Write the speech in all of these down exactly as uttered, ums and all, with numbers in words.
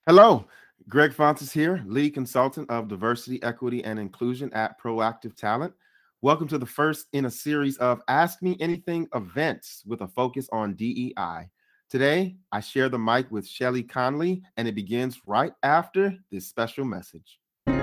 Hello, Greg Fontes here, lead consultant of diversity, equity, and inclusion at Proactive Talent. Welcome to the first in a series of Ask Me Anything events with a focus on D E I. Today, I share the mic with Shelly Conley, and it begins right after this special message.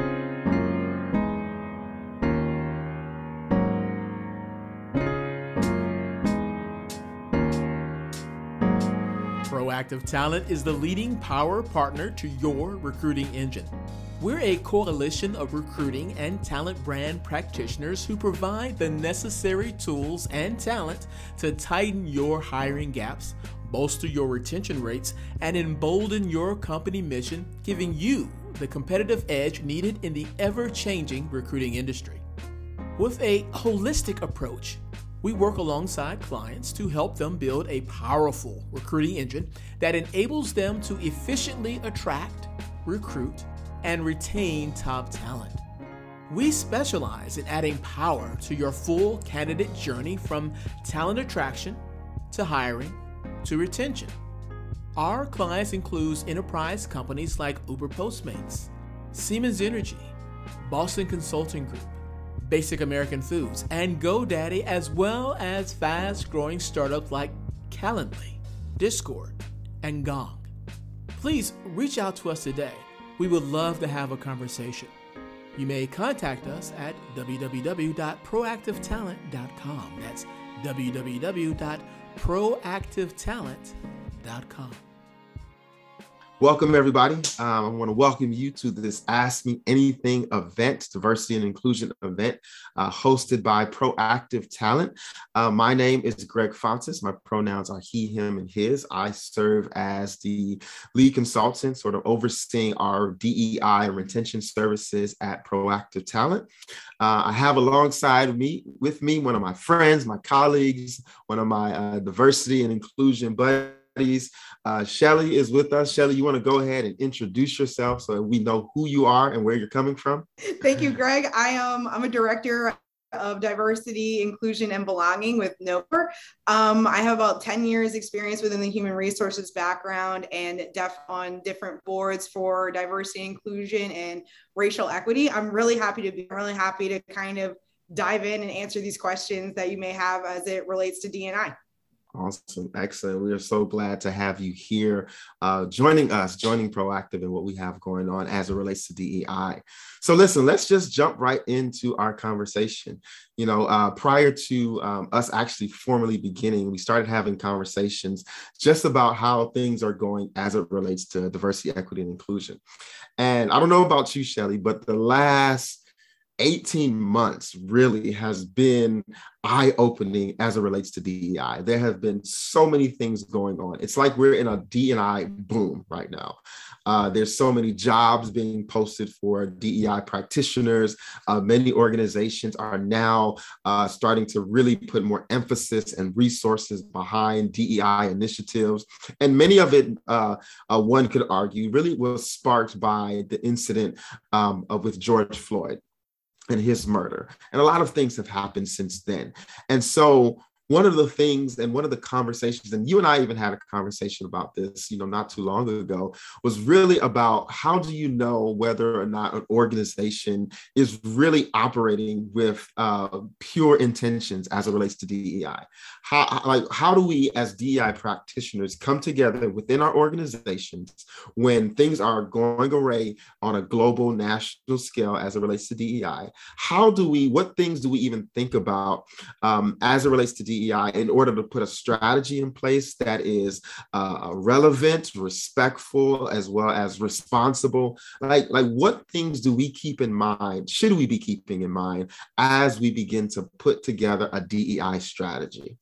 Proactive Talent is the leading power partner to your recruiting engine. We're a coalition of recruiting and talent brand practitioners who provide the necessary tools and talent to tighten your hiring gaps, bolster your retention rates, and embolden your company mission, giving you the competitive edge needed in the ever-changing recruiting industry. With a holistic approach, we work alongside clients to help them build a powerful recruiting engine that enables them to efficiently attract, recruit, and retain top talent. We specialize in adding power to your full candidate journey from talent attraction to hiring to retention. Our clients include enterprise companies like Uber Postmates, Siemens Energy, Boston Consulting Group, Basic American Foods, and GoDaddy, as well as fast-growing startups like Calendly, Discord, and Gong. Please reach out to us today. We would love to have a conversation. You may contact us at w w w dot proactive talent dot com. That's w w w dot proactive talent dot com. Welcome, everybody. Um, I want to welcome you to this Ask Me Anything event, diversity and inclusion event, uh, hosted by Proactive Talent. Uh, my name is Greg Fontes. My pronouns are he, him, and his. I serve as the lead consultant, sort of overseeing our D E I and retention services at Proactive Talent. Uh, I have alongside me, with me, one of my friends, my colleagues, one of my uh, diversity and inclusion buddies. Uh, Shelly is with us. Shelly, you want to go ahead and introduce yourself so we know who you are and where you're coming from? Thank you, Greg. I am I'm a director of diversity, inclusion, and belonging with Noper. Um, I have about ten years experience within the human resources background and def on different boards for diversity, inclusion, and racial equity. I'm really happy to be really happy to kind of dive in and answer these questions that you may have as it relates to D and I. Awesome. Excellent. We are so glad to have you here uh, joining us, joining Proactive and what we have going on as it relates to D E I. So listen, let's just jump right into our conversation. You know, uh, prior to um, us actually formally beginning, we started having conversations just about how things are going as it relates to diversity, equity, and inclusion. And I don't know about you, Shelly, but the last eighteen months really has been eye-opening as it relates to D E I. There have been so many things going on. It's like we're in a D and I boom right now. Uh, there's so many jobs being posted for D E I practitioners. Uh, many organizations are now uh, starting to really put more emphasis and resources behind D E I initiatives. And many of it, uh, uh, one could argue, really was sparked by the incident um, of, with George Floyd and his murder. And a lot of things have happened since then. And so one of the things and one of the conversations, and you and I even had a conversation about this, you know, not too long ago, was really about how do you know whether or not an organization is really operating with uh, pure intentions as it relates to D E I? How, like, how do we as D E I practitioners come together within our organizations when things are going awry on a global, national scale as it relates to D E I? How do we, what things do we even think about um, as it relates to D E I in order to put a strategy in place that is uh, relevant, respectful, as well as responsible? Like, like what things do we keep in mind, should we be keeping in mind as we begin to put together a D E I strategy?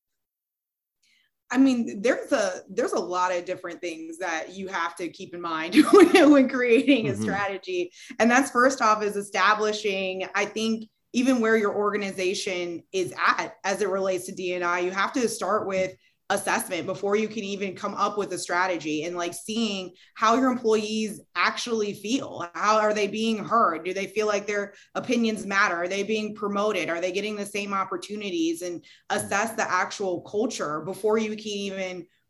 I mean, there's a there's a lot of different things that you have to keep in mind when, when creating a mm-hmm. strategy. And that's first off is establishing, I think, even where your organization is at as it relates to D and I. You have to start with assessment before you can even come up with a strategy, and like seeing how your employees actually feel. How are they being heard? Do they feel like their opinions matter? Are they being promoted? Are they getting the same opportunities? And assess the actual culture before you can even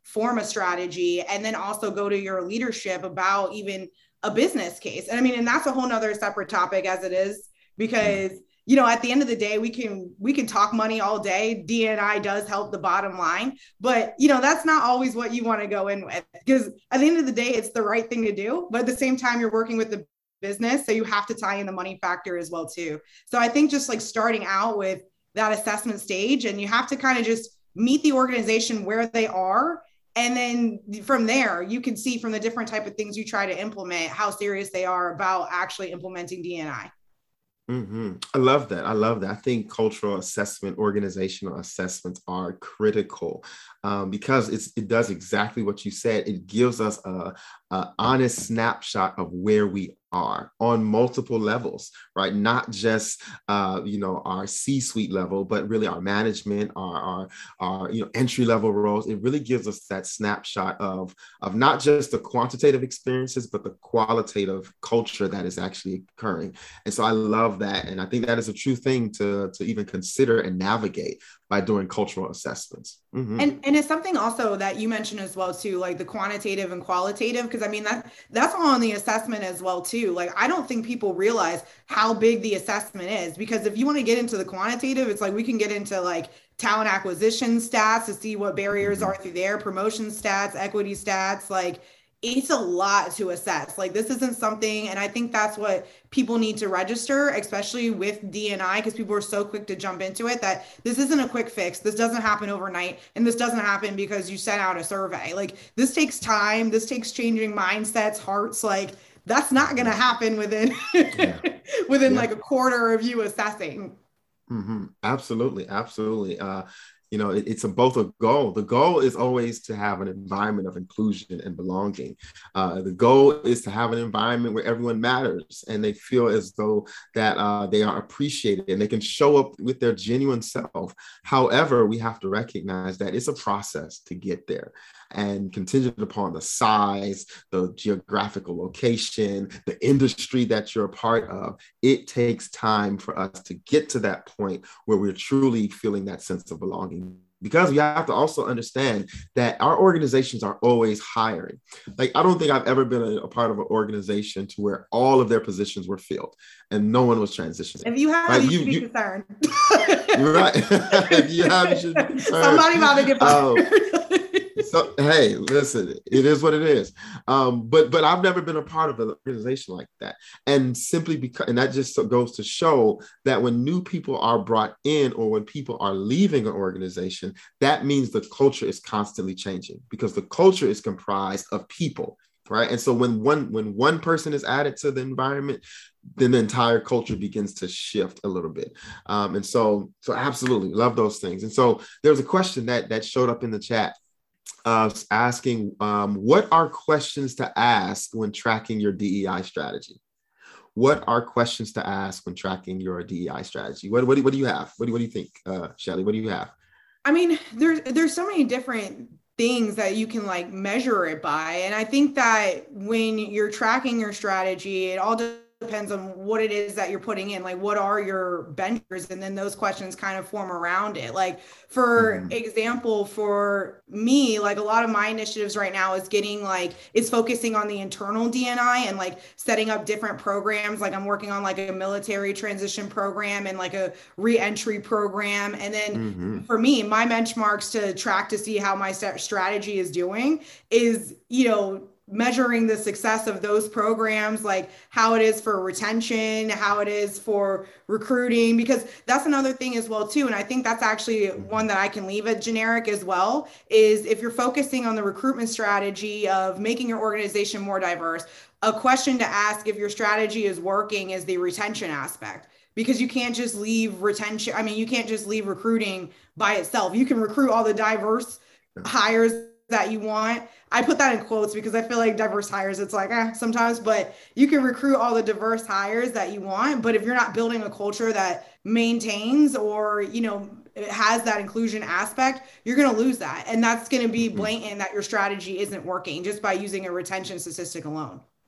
form a strategy, and then also go to your leadership about even a business case. And I mean, and that's a whole nother separate topic as it is, because you know, at the end of the day, we can we can talk money all day. D and I does help the bottom line, but you know, that's not always what you want to go in with, because at the end of the day, it's the right thing to do. But at the same time, you're working with the business, so you have to tie in the money factor as well too. So I think just like starting out with that assessment stage, and you have to kind of just meet the organization where they are. And then from there, you can see from the different type of things you try to implement how serious they are about actually implementing D and I. Mm-hmm. I love that. I love that. I think cultural assessment, organizational assessments are critical um, because it's, it does exactly what you said. It gives us a, a honest snapshot of where we are on multiple levels, right? Not just, uh, you know, our C-suite level, but really our management, our, our, our, you know, entry level roles. It really gives us that snapshot of, of not just the quantitative experiences, but the qualitative culture that is actually occurring. And so I love that. And I think that is a true thing to, to even consider and navigate by doing cultural assessments. Mm-hmm. And, and it's something also that you mentioned as well too, like the quantitative and qualitative, because I mean, that that's all on the assessment as well too. Like, I don't think people realize how big the assessment is, because if you want to get into the quantitative, it's like we can get into like talent acquisition stats to see what barriers mm-hmm. are through there, promotion stats, equity stats, like it's a lot to assess. Like, this isn't something, and I think that's what people need to register, especially with D and I, because people are so quick to jump into it, that this isn't a quick fix. This doesn't happen overnight. And this doesn't happen because you sent out a survey. Like, this takes time. This takes changing mindsets, hearts. Like, that's not going to happen within, yeah. within yeah. like a quarter of you assessing. Mm-hmm. Absolutely. Absolutely. Uh, You know, it, it's a, both a goal. The goal is always to have an environment of inclusion and belonging. Uh, the goal is to have an environment where everyone matters and they feel as though that uh, they are appreciated and they can show up with their genuine self. However, we have to recognize that it's a process to get there, and contingent upon the size, the geographical location, the industry that you're a part of, it takes time for us to get to that point where we're truly feeling that sense of belonging. Because we have to also understand that our organizations are always hiring. Like, I don't think I've ever been a, a part of an organization to where all of their positions were filled and no one was transitioning. If you have, like, you, you should be you, concerned. You're right. If you have, you should be concerned. Somebody about to get fired. Um, So, hey, listen, it is what it is. Um, but but I've never been a part of an organization like that. And simply because, and that just goes to show that when new people are brought in or when people are leaving an organization, that means the culture is constantly changing, because the culture is comprised of people, right? And so when one when one person is added to the environment, then the entire culture begins to shift a little bit. Um, and so, so absolutely love those things. And so there was a question that that showed up in the chat. Uh, asking um, what are questions to ask when tracking your D E I strategy? What are questions to ask when tracking your D E I strategy? What, what, do, what do you have? What do, what do you think, uh, Shelly? What do you have? I mean, there's there's so many different things that you can like measure it by. And I think that when you're tracking your strategy, it all does depends on what it is that you're putting in, like what are your benchmarks, and then those questions kind of form around it. Like, for mm-hmm. example, for me, like a lot of my initiatives right now is getting like, it's focusing on the internal D and I and like setting up different programs. Like, I'm working on like a military transition program and like a re-entry program. And then mm-hmm. for me, my benchmarks to track to see how my strategy is doing is, you know, measuring the success of those programs, like how it is for retention, how it is for recruiting, because that's another thing as well too. And I think that's actually one that I can leave it generic as well, is if you're focusing on the recruitment strategy of making your organization more diverse, a question to ask if your strategy is working is the retention aspect, because you can't just leave retention. I mean, you can't just leave recruiting by itself. You can recruit all the diverse hires that you want. I put that in quotes because I feel like diverse hires, it's like, eh, sometimes, but you can recruit all the diverse hires that you want. But if you're not building a culture that maintains or, you know, it has that inclusion aspect, you're going to lose that. And that's going to be blatant that your strategy isn't working just by using a retention statistic alone.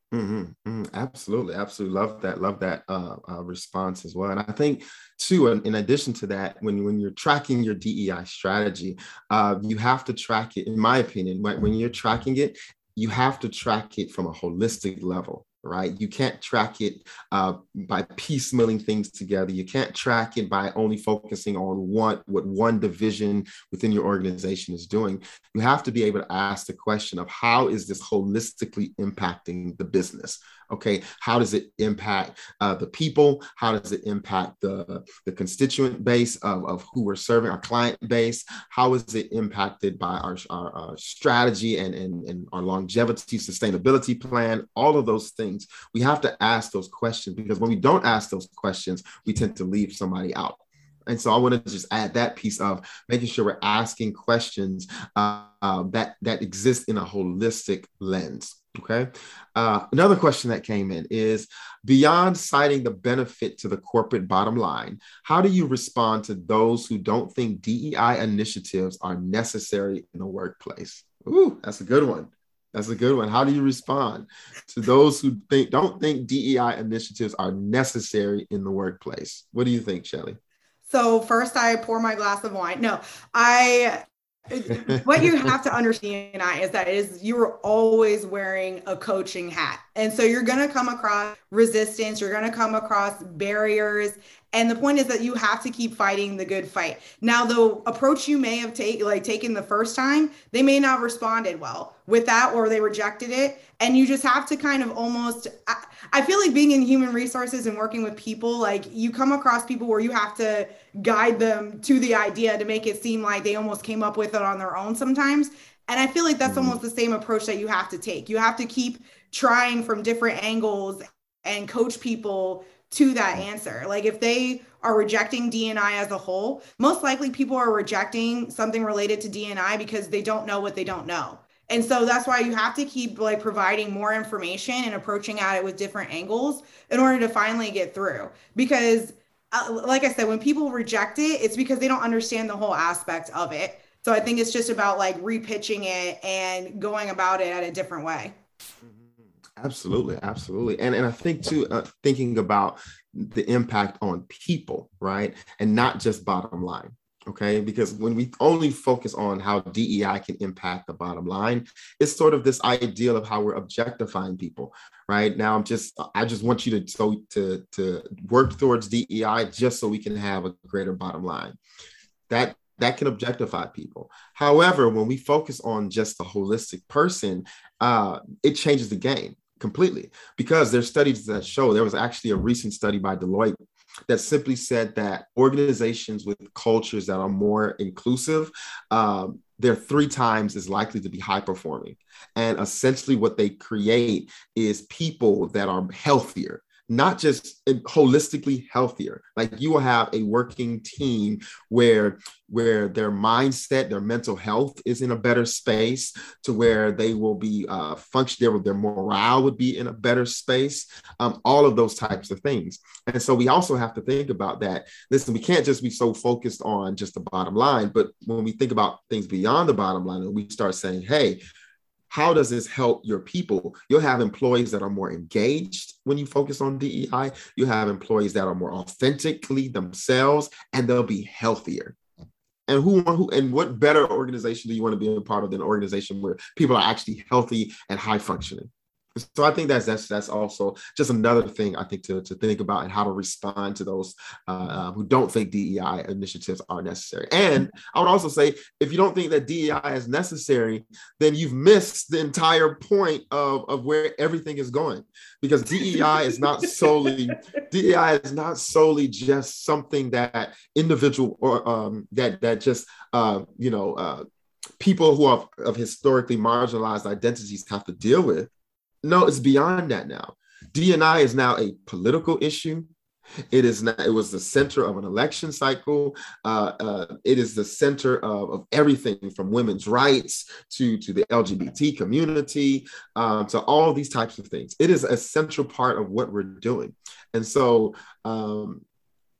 Mm-hmm, mm-hmm. Absolutely, absolutely love that. Love that uh, uh, response as well. And I think too, in, in addition to that, when when you're tracking your D E I strategy, uh, you have to track it. In my opinion, when, when you're tracking it, you have to track it from a holistic level. Right. You can't track it uh, by piecemealing things together. You can't track it by only focusing on one, what one division within your organization is doing. You have to be able to ask the question of how is this holistically impacting the business? Okay, how does it impact uh, the people? How does it impact the, the constituent base of, of who we're serving, our client base? How is it impacted by our, our, our strategy and, and, and our longevity sustainability plan? All of those things. We have to ask those questions, because when we don't ask those questions, we tend to leave somebody out. And so I want to just add that piece of making sure we're asking questions uh, uh, that, that exist in a holistic lens. Okay. Uh, another question that came in is, beyond citing the benefit to the corporate bottom line, how do you respond to those who don't think D E I initiatives are necessary in the workplace? Ooh, that's a good one. That's a good one. How do you respond to those who think don't think D E I initiatives are necessary in the workplace? What do you think, Shelly? So first I pour my glass of wine. No, I what you have to understand is that is you're always wearing a coaching hat. And so you're going to come across resistance, you're going to come across barriers. And the point is that you have to keep fighting the good fight. Now, the approach you may have taken, like taken the first time, they may not have responded well with that, or they rejected it. And you just have to kind of almost, I, I feel like being in human resources and working with people, like you come across people where you have to guide them to the idea to make it seem like they almost came up with it on their own sometimes. And I feel like that's almost the same approach that you have to take. You have to keep trying from different angles and coach people to that answer. Like if they are rejecting D and I as a whole, most likely people are rejecting something related to D and I because they don't know what they don't know. And so that's why you have to keep like providing more information and approaching at it with different angles in order to finally get through. Because uh, like I said, when people reject it, it's because they don't understand the whole aspect of it. So I think it's just about like repitching it and going about it at a different way. Absolutely, absolutely. And, and I think too, uh, thinking about the impact on people, right? And not just bottom line, okay? Because when we only focus on how D E I can impact the bottom line, it's sort of this ideal of how we're objectifying people, right? Now, I'm just, I just want you to, so to, to work towards D E I just so we can have a greater bottom line. That That can objectify people. However, when we focus on just the holistic person, uh, it changes the game completely, because there's studies that show, there was actually a recent study by Deloitte that simply said that organizations with cultures that are more inclusive, um, they're three times as likely to be high performing. And essentially what they create is people that are healthier, not just holistically healthier. Like you will have a working team where, where their mindset, their mental health is in a better space, to where they will be uh, functioning, their morale would be in a better space, um, all of those types of things. And so we also have to think about that. Listen, we can't just be so focused on just the bottom line, but when we think about things beyond the bottom line, we start saying, hey, how does this help your people? You'll have employees that are more engaged when you focus on D E I. You have employees that are more authentically themselves, and they'll be healthier. And who, who and what better organization do you want to be a part of than an organization where people are actually healthy and high functioning? So I think that's that's that's also just another thing I think to, to think about, and how to respond to those uh, who don't think D E I initiatives are necessary. And I would also say, if you don't think that D E I is necessary, then you've missed the entire point of, of where everything is going. Because D E I is not solely D E I is not solely just something that individual or um, that that just uh, you know uh, people who are of historically marginalized identities have to deal with. No, it's beyond that now. D and I is now a political issue. It is not, it was the center of an election cycle. Uh, uh, it is the center of, of everything from women's rights to, to the L G B T community, um, to all these types of things. It is a central part of what we're doing. And so um,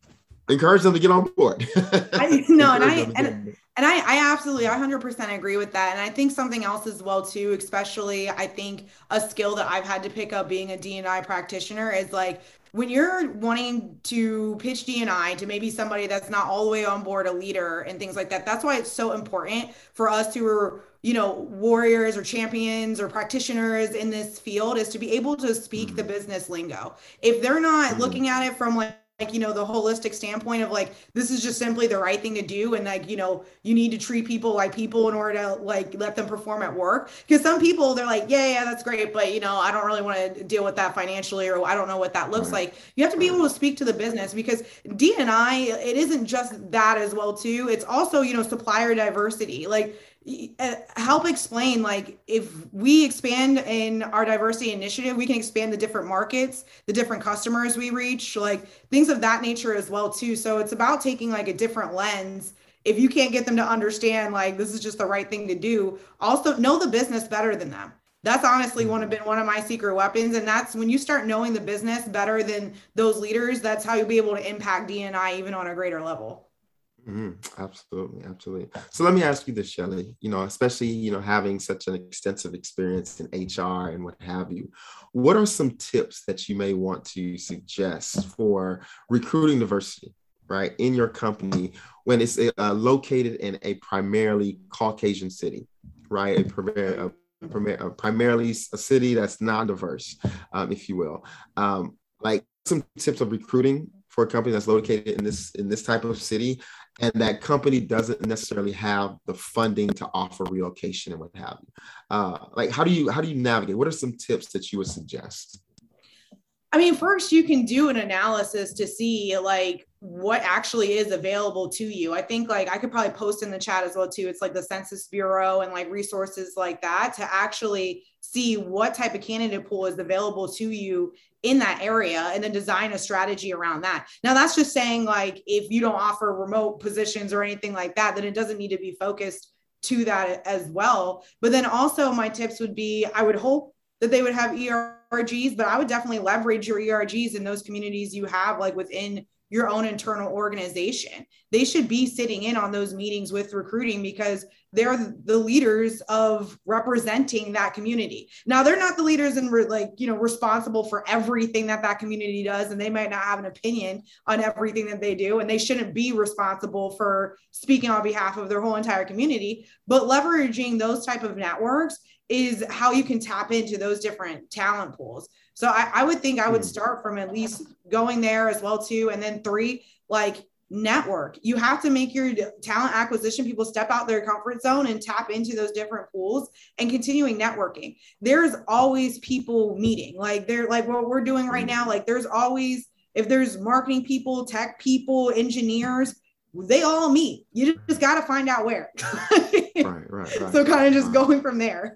encourage them to get on board. I, no, and I and, and I, I absolutely one hundred percent agree with that. And I think something else as well too, especially I think a skill that I've had to pick up being a D and I practitioner is like when you're wanting to pitch D and I to maybe somebody that's not all the way on board, a leader and things like that. That's why it's so important for us who are, you know, warriors or champions or practitioners in this field is to be able to speak mm-hmm. the business lingo. If they're not mm-hmm. looking at it from like, like, you know, the holistic standpoint of like, this is just simply the right thing to do. And like, you know, you need to treat people like people in order to like, let them perform at work. Because some people, they're like, yeah, yeah, that's great. But, you know, I don't really want to deal with that financially, or I don't know what that looks right. like. You have to be able to speak to the business, because D and I, it isn't just that as well too. It's also, you know, supplier diversity. Like, help explain, like, if we expand in our diversity initiative, we can expand the different markets, the different customers we reach, like things of that nature as well too. So it's about taking like a different lens. If you can't get them to understand, like, this is just the right thing to do, also know the business better than them. That's honestly one of been one of my secret weapons. And that's when you start knowing the business better than those leaders, that's how you'll be able to impact D and I even on a greater level. Mm-hmm. Absolutely. Absolutely. So let me ask you this, Shelly, you know, especially, you know, having such an extensive experience in H R and what have you, what are some tips that you may want to suggest for recruiting diversity, right, in your company when it's uh, located in a primarily Caucasian city, right? A, a, a, a primarily a city that's non-diverse, um, if you will. Um, like some tips of recruiting for a company that's located in this in this type of city, and that company doesn't necessarily have the funding to offer relocation and what have you. Uh, like, how do you how do you navigate? What are some tips that you would suggest? I mean, first you can do an analysis to see like what actually is available to you. I think like I could probably post in the chat as well too. It's like the Census Bureau and like resources like that to actually see what type of candidate pool is available to you in that area, and then design a strategy around that. Now that's just saying like, if you don't offer remote positions or anything like that, then it doesn't need to be focused to that as well. But then also my tips would be, I would hope that they would have E R Gs, but I would definitely leverage your E R Gs in those communities you have like within your own internal organization. They should be sitting in on those meetings with recruiting, because they're the leaders of representing that community. Now they're not the leaders and re- like, you know, responsible for everything that that community does. And they might not have an opinion on everything that they do. And they shouldn't be responsible for speaking on behalf of their whole entire community, but leveraging those type of networks is how you can tap into those different talent pools. So I, I would think I would start from at least going there as well too. And then three, like network. You have to make your talent acquisition people step out their comfort zone and tap into those different pools and continuing networking. There's always people meeting, like they're like what we're doing right now. Like there's always, if there's marketing people, tech people, engineers, they all meet. You just got to find out where. right, right, right. So kind of just going from there.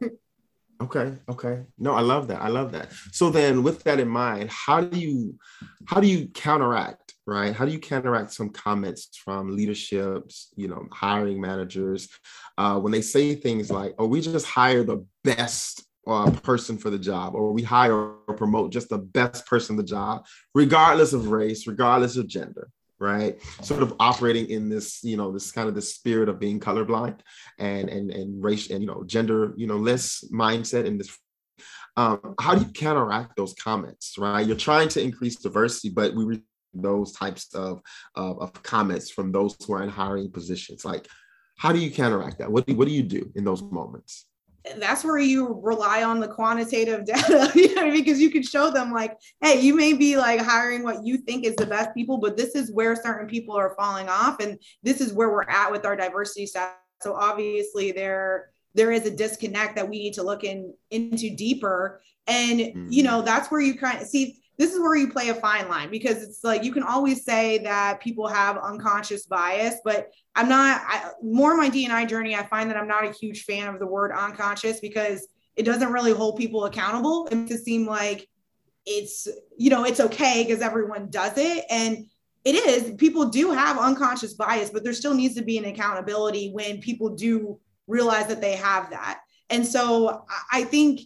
Okay. Okay. No, I love that. I love that. So then with that in mind, how do you, how do you counteract, right? How do you counteract some comments from leaderships, you know, hiring managers, uh, when they say things like, oh, we just hire the best uh, person for the job, or we hire or promote just the best person for the job, regardless of race, regardless of gender. Right, sort of operating in this, you know, this kind of the spirit of being colorblind and and and race and you know gender, you know, less mindset in this. Um, how do you counteract those comments? Right, you're trying to increase diversity, but we receive those types of, of of comments from those who are in hiring positions. Like, how do you counteract that? What do what do you do in those moments? That's where you rely on the quantitative data, you know, because you can show them like, hey, you may be like hiring what you think is the best people, but this is where certain people are falling off. And this is where we're at with our diversity stats. So obviously there, there is a disconnect that we need to look in into deeper. And, mm-hmm. you know, that's where you kind of see, this is where you play a fine line, because it's like, you can always say that people have unconscious bias, but I'm not, I, more my D and I journey, I find that I'm not a huge fan of the word unconscious, because it doesn't really hold people accountable. It makes it seem like it's, you know, it's okay because everyone does it. And it is, people do have unconscious bias, but there still needs to be an accountability when people do realize that they have that. And so I think,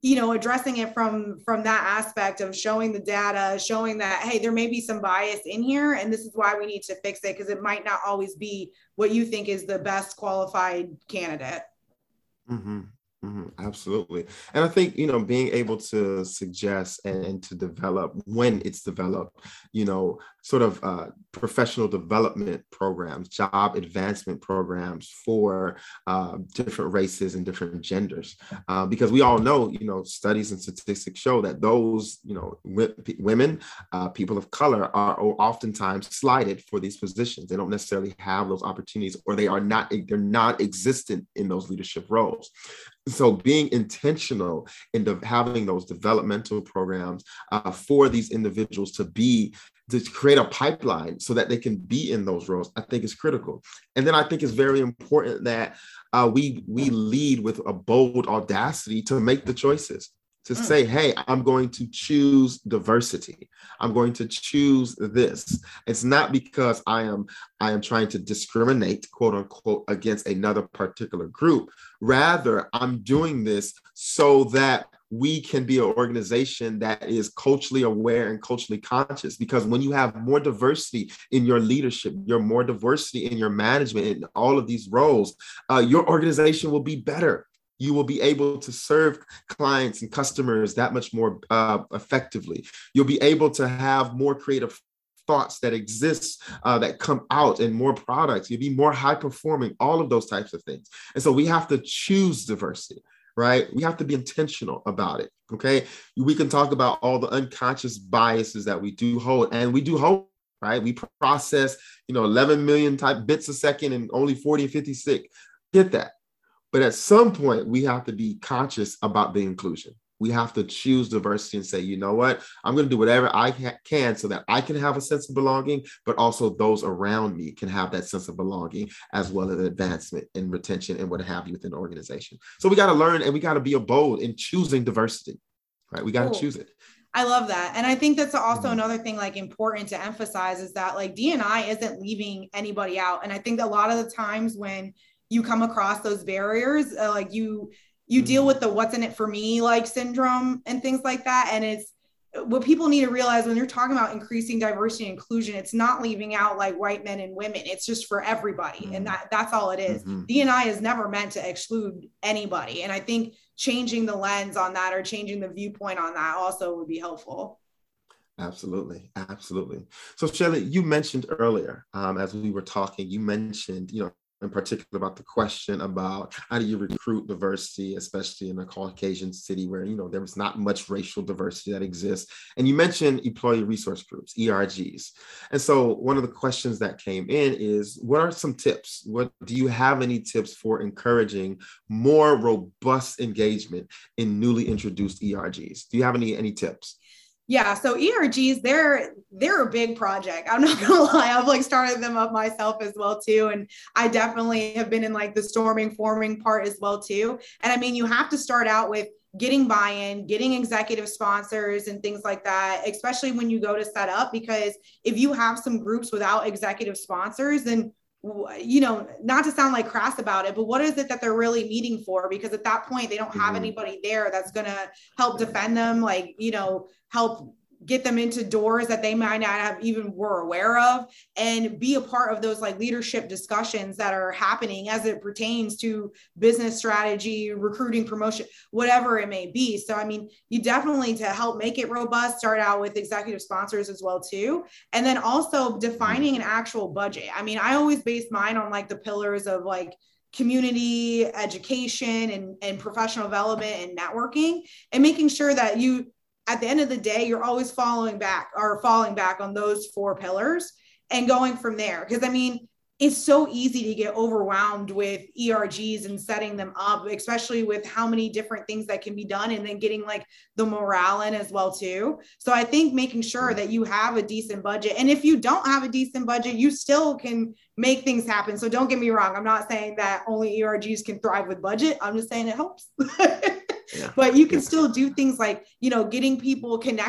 you know, addressing it from, from that aspect of showing the data, showing that, hey, there may be some bias in here, and this is why we need to fix it, because it might not always be what you think is the best qualified candidate. Mm-hmm. Mm-hmm. Absolutely. And I think, you know, being able to suggest and, and to develop when it's developed, you know, sort of uh, professional development programs, job advancement programs for uh, different races and different genders. Uh, because we all know, you know, studies and statistics show that those, you know, w- women, uh, people of color are oftentimes slighted for these positions. They don't necessarily have those opportunities, or they are not, they're not existent in those leadership roles. So being intentional in de- having those developmental programs uh, for these individuals to be, to create a pipeline so that they can be in those roles, I think is critical. And then I think it's very important that uh, we, we lead with a bold audacity to make the choices. To say, hey, I'm going to choose diversity. I'm going to choose this. It's not because I am I am trying to discriminate, quote unquote, against another particular group. Rather, I'm doing this so that we can be an organization that is culturally aware and culturally conscious. Because when you have more diversity in your leadership, you're more diversity in your management, in all of these roles, uh, your organization will be better. You will be able to serve clients and customers that much more uh, effectively. You'll be able to have more creative thoughts that exist, uh, that come out, and more products. You'll be more high performing, all of those types of things. And so we have to choose diversity, right? We have to be intentional about it, okay? We can talk about all the unconscious biases that we do hold, and we do hold, right? We process, you know, eleven million type bits a second and only forty and fifty sick. Get that. But at some point, we have to be conscious about the inclusion. We have to choose diversity and say, you know what, I'm going to do whatever I can so that I can have a sense of belonging, but also those around me can have that sense of belonging, as well as advancement and retention and what have you within the organization. So we got to learn, and we got to be bold in choosing diversity, right? We got to choose it. I love that. And I think that's also mm-hmm. another thing like important to emphasize is that like D and I isn't leaving anybody out. And I think a lot of the times when you come across those barriers, uh, like you, you mm-hmm. deal with the what's in it for me, like syndrome and things like that. And it's what people need to realize when you're talking about increasing diversity and inclusion, it's not leaving out like white men and women. It's just for everybody. Mm-hmm. And that that's all it is. Mm-hmm. D and I is never meant to exclude anybody. And I think changing the lens on that or changing the viewpoint on that also would be helpful. Absolutely. Absolutely. So Shelly, you mentioned earlier, um, as we were talking, you mentioned, you know, in particular about the question about how do you recruit diversity, especially in a Caucasian city where, you know, there was not much racial diversity that exists. And you mentioned employee resource groups, E R Gs. And so one of the questions that came in is, what are some tips? What do you have any tips for encouraging more robust engagement in newly introduced E R Gs? Do you have any, any tips? Yeah. So E R Gs, they're, they're a big project. I'm not gonna lie. I've like started them up myself as well too. And I definitely have been in like the storming, forming part as well too. And I mean, you have to start out with getting buy-in, getting executive sponsors and things like that, especially when you go to set up, because if you have some groups without executive sponsors, then you know, not to sound like crass about it, but what is it that they're really meeting for? Because at that point, they don't have mm-hmm. anybody there that's going to help defend them, like, you know, help get them into doors that they might not have even were aware of, and be a part of those like leadership discussions that are happening as it pertains to business strategy, recruiting, promotion, whatever it may be. So, I mean, you definitely, to help make it robust, start out with executive sponsors as well too. And then also defining an actual budget. I mean, I always base mine on like the pillars of like community, education, and, and professional development and networking, and making sure that you, at the end of the day, you're always following back or falling back on those four pillars and going from there. Because I mean, it's so easy to get overwhelmed with E R Gs and setting them up, especially with how many different things that can be done, and then getting like the morale in as well too. So I think making sure that you have a decent budget, and if you don't have a decent budget, you still can make things happen. So don't get me wrong. I'm not saying that only E R Gs can thrive with budget. I'm just saying it helps. Yeah. But you can still do things like, you know, getting people connected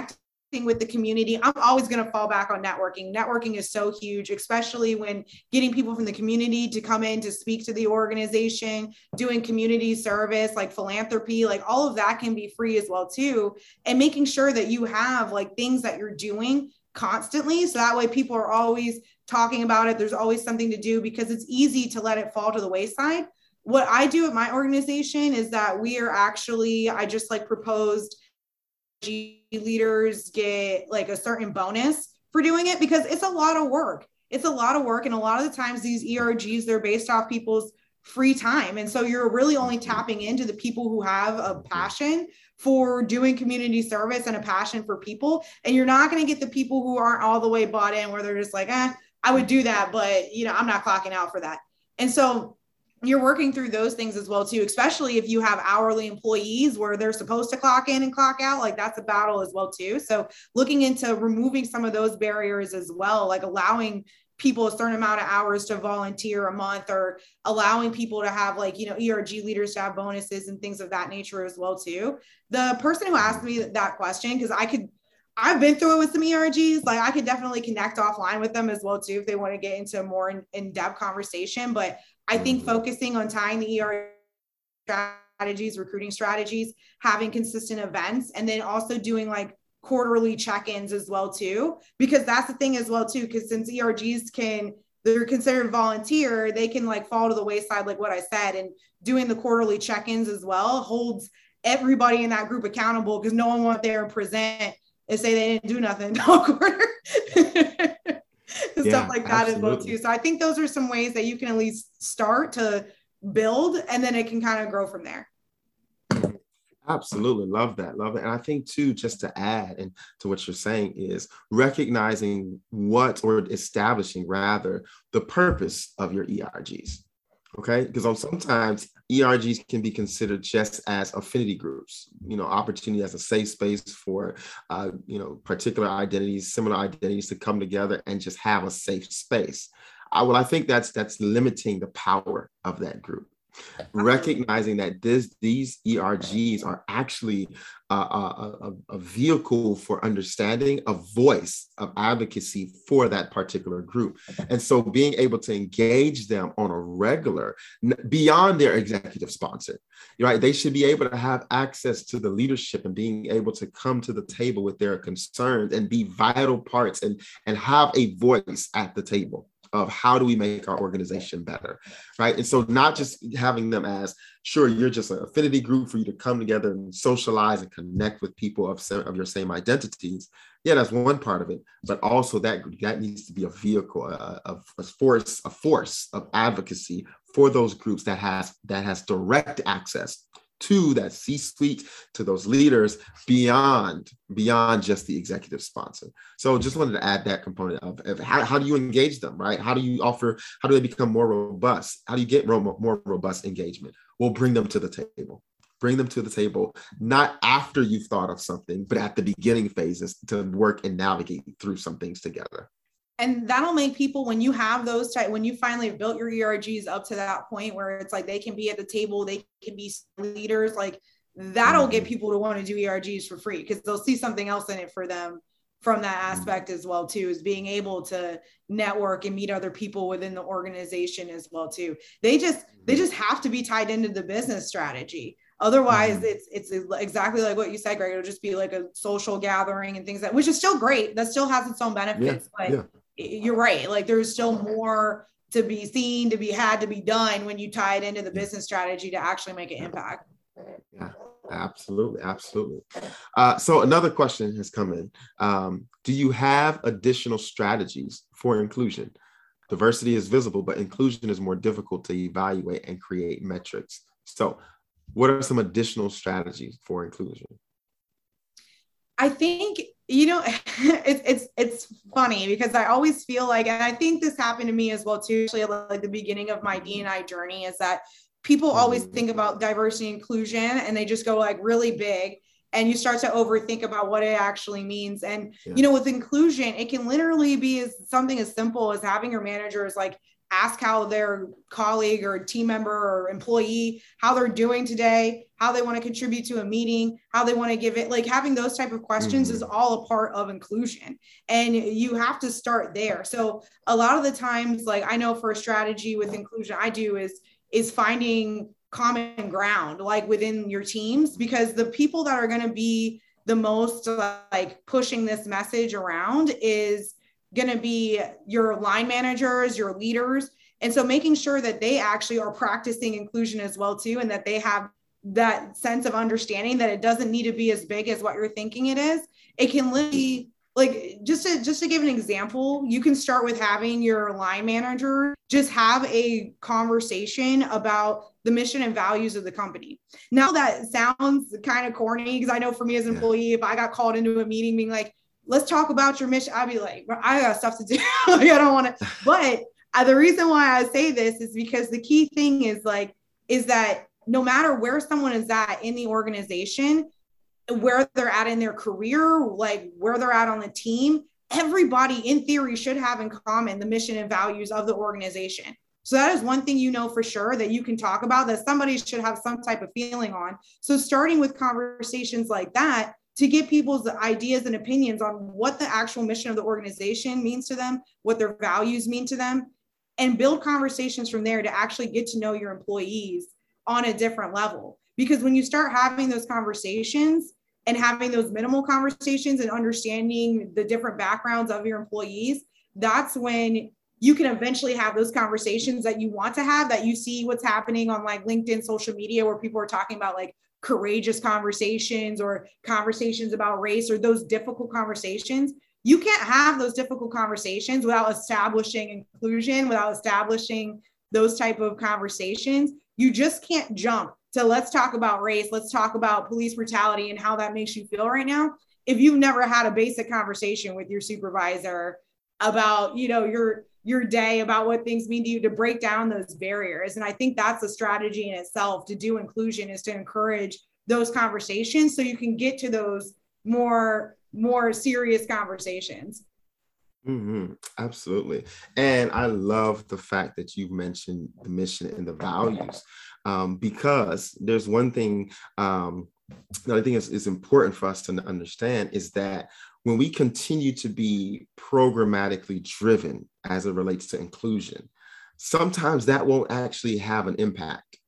with the community, I'm always going to fall back on networking. Networking is so huge, especially when getting people from the community to come in to speak to the organization, doing community service, like philanthropy, like all of that can be free as well too. And making sure that you have like things that you're doing constantly. So that way people are always talking about it. There's always something to do, because it's easy to let it fall to the wayside. What I do at my organization is that we are actually, I just like proposed leaders get like a certain bonus for doing it, because it's a lot of work. It's a lot of work. And a lot of the times these E R Gs, they're based off people's free time. And so you're really only tapping into the people who have a passion for doing community service and a passion for people. And you're not going to get the people who aren't all the way bought in, where they're just like, eh, I would do that, but you know, I'm not clocking out for that. And so you're working through those things as well too, especially if you have hourly employees where they're supposed to clock in and clock out, like that's a battle as well too. So looking into removing some of those barriers as well, like allowing people a certain amount of hours to volunteer a month, or allowing people to have like, you know, E R G leaders to have bonuses and things of that nature as well too. The person who asked me that question, because I could, I've been through it with some E R Gs, like I could definitely connect offline with them as well too, if they want to get into a more in, in-depth conversation. But I think focusing on tying the E R G strategies, recruiting strategies, having consistent events, and then also doing like quarterly check-ins as well too, because that's the thing as well too, because since E R Gs can, they're considered volunteer, they can like fall to the wayside, like what I said, and doing the quarterly check-ins as well holds everybody in that group accountable, because no one went there and present and say they didn't do nothing all quarter. Yeah, stuff like that absolutely. As well too. So I think those are some ways that you can at least start to build, and then it can kind of grow from there. Absolutely. Love that. Love it. And I think too, just to add and to what you're saying, is recognizing what, or establishing rather, the purpose of your E R Gs. Okay. Because sometimes E R Gs can be considered just as affinity groups, you know, opportunity as a safe space for, uh, you know, particular identities, similar identities to come together and just have a safe space. I, well, I think that's, that's limiting the power of that group. Recognizing that this, these E R Gs are actually a, a, a vehicle for understanding, a voice of advocacy for that particular group. And so being able to engage them on a regular, beyond their executive sponsor, right? They should be able to have access to the leadership and being able to come to the table with their concerns and be vital parts and, and have a voice at the table of how do we make our organization better, right? And so not just having them as, sure, you're just an affinity group for you to come together and socialize and connect with people of, of your same identities. Yeah, that's one part of it, but also that, that needs to be a vehicle, a, a, a force, a force of advocacy for those groups that has, that has direct access to that C-suite, to those leaders beyond, beyond just the executive sponsor. So just wanted to add that component of, of how, how do you engage them, right? How do you offer, how do they become more robust? How do you get ro- more robust engagement? We'll bring them to the table. Bring them to the table, not after you've thought of something, but at the beginning phases to work and navigate through some things together. And that'll make people, when you have those type, when you finally have built your E R Gs up to that point where it's like they can be at the table, they can be leaders, like that'll mm-hmm. get people to want to do E R Gs for free, because they'll see something else in it for them from that aspect as well too, is being able to network and meet other people within the organization as well too. They just, they just have to be tied into the business strategy. Otherwise, mm-hmm. it's it's exactly like what you said, Greg. It'll just be like a social gathering and things that, which is still great. That still has its own benefits, yeah, but yeah. You're right. Like there's still more to be seen, to be had, to be done when you tie it into the business strategy to actually make an impact. Yeah, absolutely. Absolutely. Uh, so another question has come in. Um, do you have additional strategies for inclusion? Diversity is visible, but inclusion is more difficult to evaluate and create metrics. So what are some additional strategies for inclusion? I think, you know, it's it's it's funny because I always feel like, and I think this happened to me as well too, actually, like the beginning of my D and I journey, is that people always think about diversity and inclusion and they just go like really big, and you start to overthink about what it actually means. And, yeah. you know, with inclusion, it can literally be as something as simple as having your managers like ask how their colleague or team member or employee, how they're doing today, how they want to contribute to a meeting, how they want to give it, like having those type of questions mm-hmm. is all a part of inclusion. And you have to start there. So a lot of the times, like I know for a strategy with inclusion, I do is, is finding common ground, like within your teams, because the people that are going to be the most like pushing this message around is going to be your line managers, your leaders. And so making sure that they actually are practicing inclusion as well too, and that they have that sense of understanding that it doesn't need to be as big as what you're thinking it is. It can literally, like, just to, just to give an example, you can start with having your line manager just have a conversation about the mission and values of the company. Now that sounds kind of corny, because I know for me as an employee, if I got called into a meeting being like, let's talk about your mission, I'd be like, I got stuff to do. Like, I don't want to, but uh, the reason why I say this is because the key thing is like, is that no matter where someone is at in the organization, where they're at in their career, like where they're at on the team, everybody in theory should have in common the mission and values of the organization. So that is one thing you know for sure that you can talk about, that somebody should have some type of feeling on. So starting with conversations like that to get people's ideas and opinions on what the actual mission of the organization means to them, what their values mean to them, and build conversations from there to actually get to know your employees on a different level. Because when you start having those conversations and having those minimal conversations and understanding the different backgrounds of your employees, that's when you can eventually have those conversations that you want to have, that you see what's happening on like LinkedIn, social media, where people are talking about like courageous conversations or conversations about race or those difficult conversations. You can't have those difficult conversations without establishing inclusion, without establishing those type of conversations. You just can't jump to let's talk about race, let's talk about police brutality and how that makes you feel right now, if you've never had a basic conversation with your supervisor about, you know, your your day, about what things mean to you, to break down those barriers. And I think that's a strategy in itself to do inclusion, is to encourage those conversations so you can get to those more, more serious conversations. Mm-hmm. Absolutely. And I love the fact that you mentioned the mission and the values, um, because there's one thing um, that I think is, is important for us to understand is that when we continue to be programmatically driven as it relates to inclusion, sometimes that won't actually have an impact.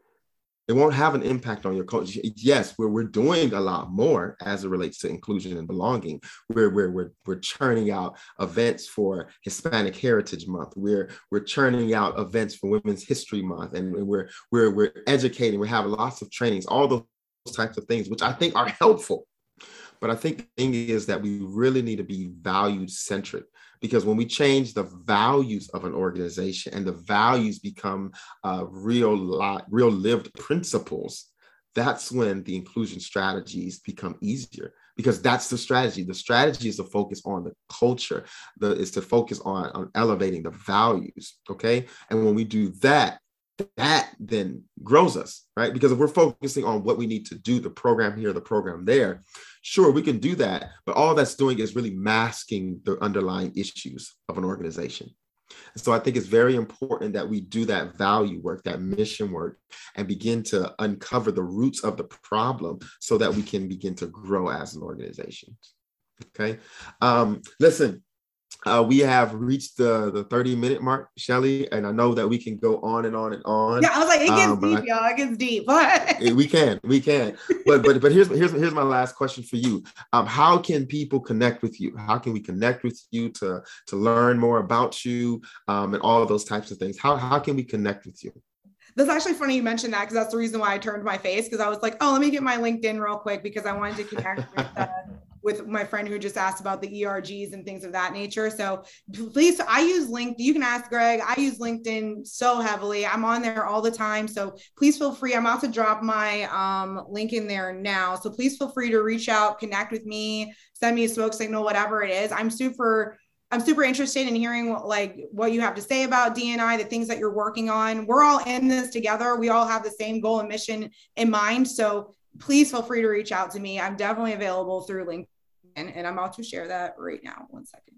It won't have an impact on your culture. Yes, we're, we're doing a lot more as it relates to inclusion and belonging. We're, we're, we're, we're churning out events for Hispanic Heritage Month. We're, we're churning out events for Women's History Month. And we're, we're, we're educating. We have lots of trainings, all those types of things, which I think are helpful. But I think the thing is that we really need to be value centric, because when we change the values of an organization and the values become uh, real, li- real lived principles, that's when the inclusion strategies become easier, because that's the strategy. The strategy is to focus on the culture, the, is to focus on, on elevating the values. Okay. And when we do that, that then grows us, right? Because if we're focusing on what we need to do, the program here, the program there, sure, we can do that. But all that's doing is really masking the underlying issues of an organization. And so I think it's very important that we do that value work, that mission work, and begin to uncover the roots of the problem so that we can begin to grow as an organization. Okay. Um, listen. Uh, we have reached the, the thirty minute mark, Shelly, and I know that we can go on and on and on. Yeah, I was like, it gets um, deep, I, y'all. It gets deep. we can, we can. But but but here's here's here's my last question for you. Um, how can people connect with you? How can we connect with you to to learn more about you, um, and all of those types of things? How how can we connect with you? That's actually funny you mentioned that, because that's the reason why I turned my face, because I was like, oh, let me get my LinkedIn real quick, because I wanted to connect with uh, with my friend who just asked about the E R Gs and things of that nature. So please, I use LinkedIn. You can ask Greg. I use LinkedIn so heavily. I'm on there all the time. So please feel free. I'm about to drop my um, link in there now. So please feel free to reach out, connect with me, send me a smoke signal, whatever it is. I'm super I'm super interested in hearing what, like what you have to say about D and I, the things that you're working on. We're all in this together. We all have the same goal and mission in mind. So please feel free to reach out to me. I'm definitely available through LinkedIn, and I'm about to share that right now. One second.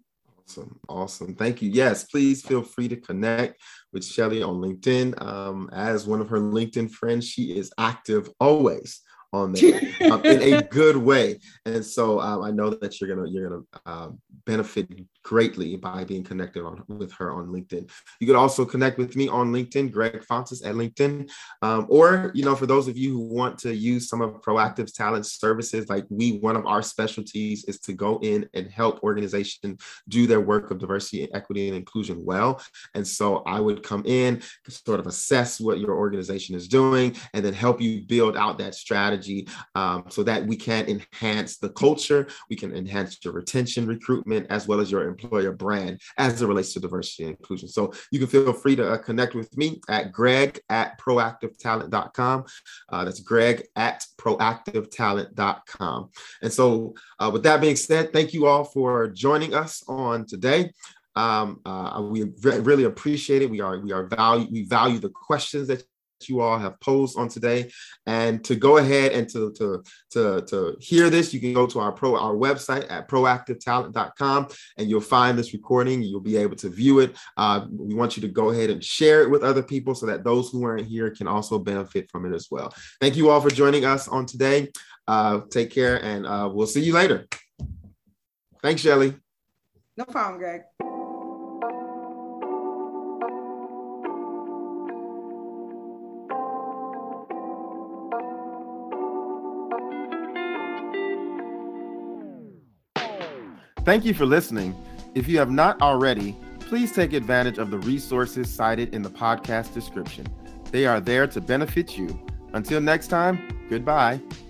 Awesome. Awesome. Thank you. Yes, please feel free to connect with Shelly on LinkedIn. Um, as one of her LinkedIn friends, she is active always on there um, in a good way. And so um, I know that you're gonna you're gonna uh, benefit greatly by being connected on with her on LinkedIn. You could also connect with me on LinkedIn, Greg Fontes at LinkedIn. Um, or, you know, for those of you who want to use some of Proactive's talent services, like we, one of our specialties is to go in and help organizations do their work of diversity, equity, and inclusion well. And so I would come in, sort of assess what your organization is doing, and then help you build out that strategy um, so that we can enhance the culture, we can enhance your retention, recruitment, as well as your employer brand as it relates to diversity and inclusion. So you can feel free to uh, connect with me at greg at proactive talent dot com. Uh, that's greg at proactive talent dot com. And so uh, with that being said, thank you all for joining us on today. Um, uh, we re- really appreciate it. We are we are value we value the questions that you all have posed on today. And to go ahead and to to to to hear this, you can go to our pro our website at proactive talent dot com, and you'll find this recording. You'll be able to view it. Uh, we want you to go ahead and share it with other people so that those who aren't here can also benefit from it as well. Thank you all for joining us on today. Uh, take care, and uh, we'll see you later. Thanks, Shelly. No problem, Greg. Thank you for listening. If you have not already, please take advantage of the resources cited in the podcast description. They are there to benefit you. Until next time, goodbye.